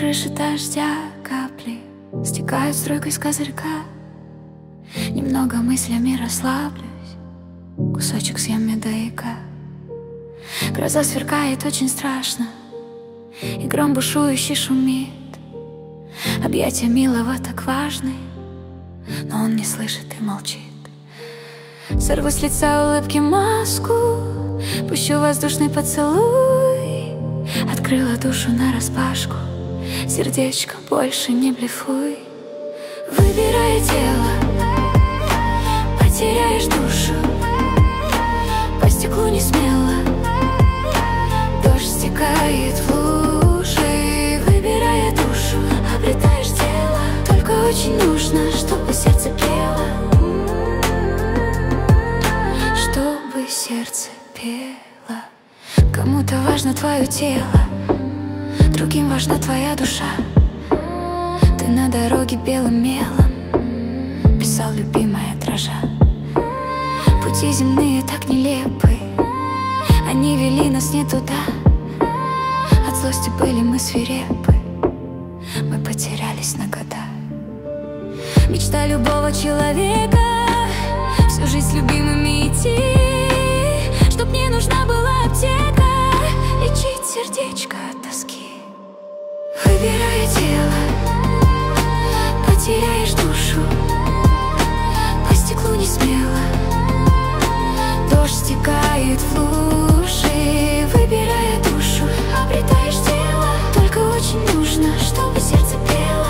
крыши дождя капли стекают струйкой с козырька. Немного мыслями расслаблюсь, кусочек съем медовика. Гроза сверкает очень страшно, и гром бушующий шумит. Объятия милого так важны, но он не слышит и молчит. Сорву с лица улыбки маску, пущу воздушный поцелуй. Открыла душу нараспашку, сердечко, больше не блефуй. Выбирая тело, потеряешь душу. По стеклу не смело, дождь стекает в лужи. Выбирая душу, обретаешь тело. Только очень нужно, чтобы сердце пело, чтобы сердце пело. Кому-то важно твое тело, другим важна твоя душа. Ты на дороге белым мелом писал, любимая, дрожа. Пути земные так нелепы, они вели нас не туда. От злости были мы свирепы, мы потерялись на года. Мечта любого человека — всю жизнь с любимыми идти, чтоб не нужна была аптека, лечить сердечко от тоски. Выбирая тело, потеряешь душу. По стеклу не смело, дождь стекает в лужи. Выбирая душу, обретаешь тело. Только очень нужно, чтобы сердце пело.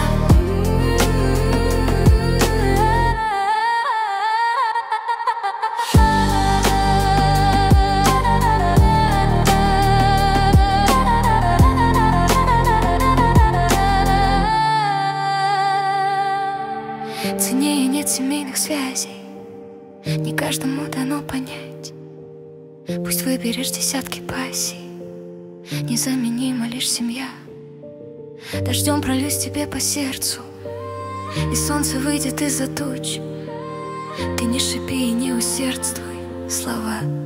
Ценнее нет семейных связей, не каждому дано понять. Пусть выберешь десятки пассий, незаменима лишь семья. Дождем прольюсь тебе по сердцу, и солнце выйдет из-за туч. Ты не шипи и не усердствуй, слова